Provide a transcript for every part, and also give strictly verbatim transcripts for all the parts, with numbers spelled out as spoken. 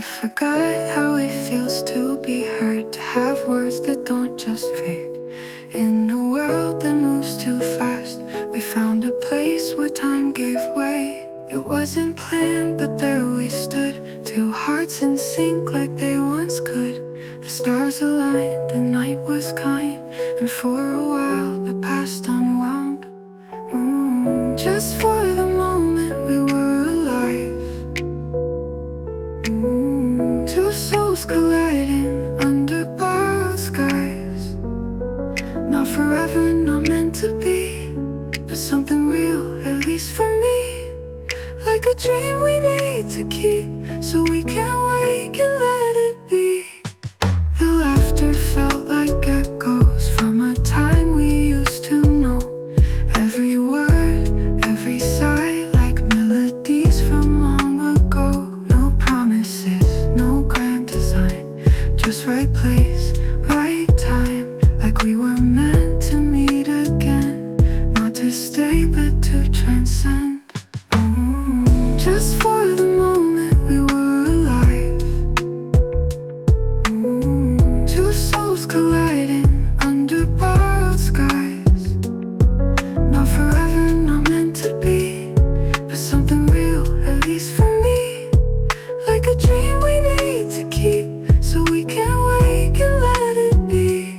forgot how it feels to be heard, to have words that don't just fade. In a world that moves too fast, we found a place where time gave way. It wasn't planned, but there we stood, two hearts in sync like they once could. The stars aligned, the night was kind, and for a while the past unwound. Mm, just for the moment we were alive. Mm, two souls colliding under borrowed skies. Not forever, not meant to be, but something real, at least for me. Like a dream we need to keep, so we can wake and let it be. The laughter felt like echoes from a time we used to know. Every word, every sigh, like melodies from long ago. No promises, no grand design, just right place, right time. Like we were meant to meet again, not to stay but to transcend. Mm, just for the moment we were alive. Mm, two souls colliding under borrowed skies. Not forever, not meant to be, but something real, at least for me. Like a dream we need to keep, so we can wake and let it be.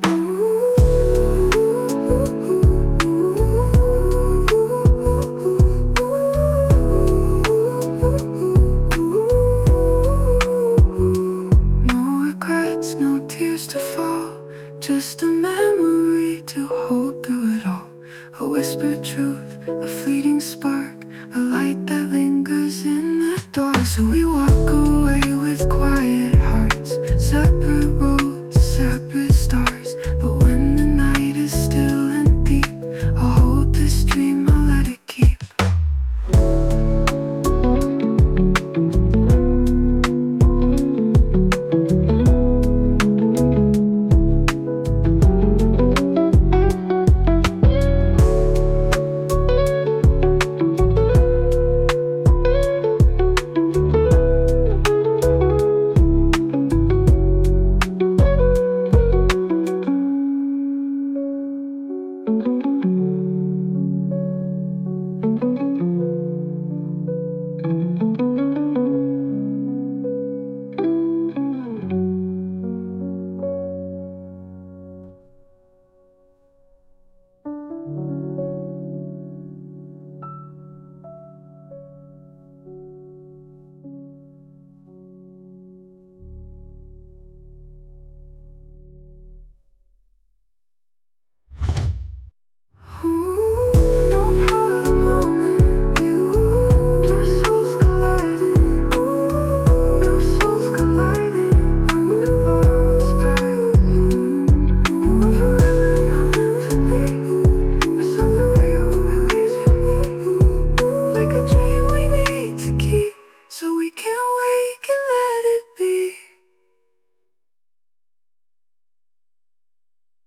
No regrets, no tears to fall, just a memory to hold through it all. A whispered truth, a fleeting spark.